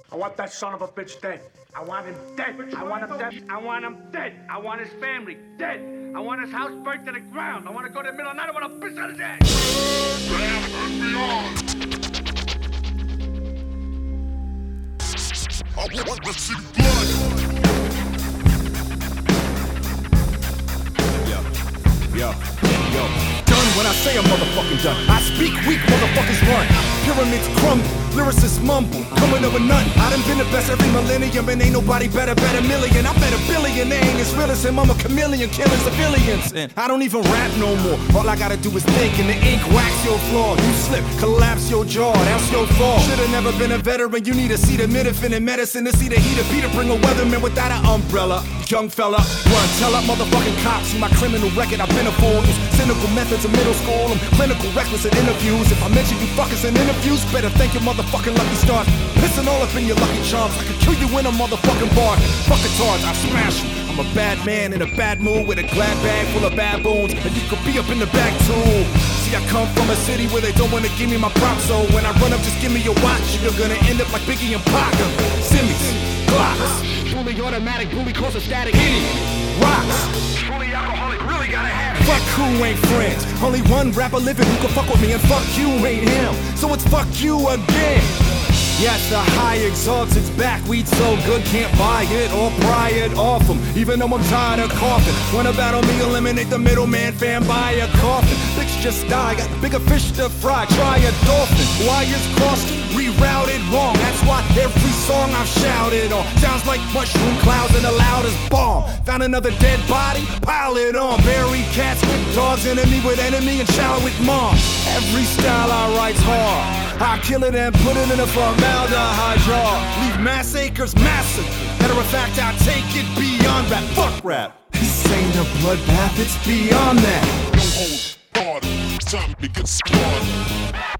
I want that son of a bitch dead. I want him dead. I want him dead. I want him dead. I want his family dead. I want his house burnt to the ground. I want to go to the middle of the night. I want to piss on his head. Damn and beyond. I want to see blood. Yo. Done when I say I'm motherfucking done. I speak weak, motherfuckers run. Pyramids crumble, lyricists mumble, coming over nothing. I done been the best every millennium, and ain't nobody better, bet a million. I bet a billion, they ain't as real as him. I'm a chameleon, killing civilians. And I don't even rap no more. All I gotta do is think, and the ink wax your flaw. You slip, collapse your jaw, that's your fault. Should've never been a veteran. You need a seat of Minifin and medicine to see the heat of Peter. Bring a weatherman without an umbrella. Young fella, run, tell up motherfucking cops. See my criminal record, I've been a fool. Use cynical methods in middle school. I'm clinical, reckless in interviews. If I mention you fuckers in interviews, better thank your motherfucking lucky stars. Listen all up in your lucky charms. I could kill you in a motherfucking bar. Fuck it hard, I smash you. I'm a bad man in a bad mood with a glad bag full of baboons. And you could be up in the back too. See, I come from a city where they don't wanna give me my props. So when I run up, just give me your watch. You're gonna end up like Biggie and Pac. Simmies, Glocks. Fully automatic, bully cause a static. Rocks. Fully alcoholic, really gotta have it. Fuck who ain't friends. Only one rapper living who can fuck with me, and fuck you ain't him. So it's fuck you again. Yes, the high exalted's back. Weed so good, can't buy it or pry it off him. Even though I'm tired of coughing. Wanna battle me, eliminate the middleman, fan, buy a coffin. Bitch just die, got bigger fish to fry. Try a dolphin. Wires crossed, rerouted wrong. That's why every song I've shouted on sounds like mushroom clouds and the loudest bomb. Found another dead body, pile it on. Bury cats with dogs, enemy with enemy, and shower with mom. Every style I write's hard. I kill it and put it in a formaldehyde jar. Leave mass acres massive. Matter of fact, I take it beyond rap. Fuck rap. This ain't a bloodbath, it's beyond that. Don't hold guard. Time to get started.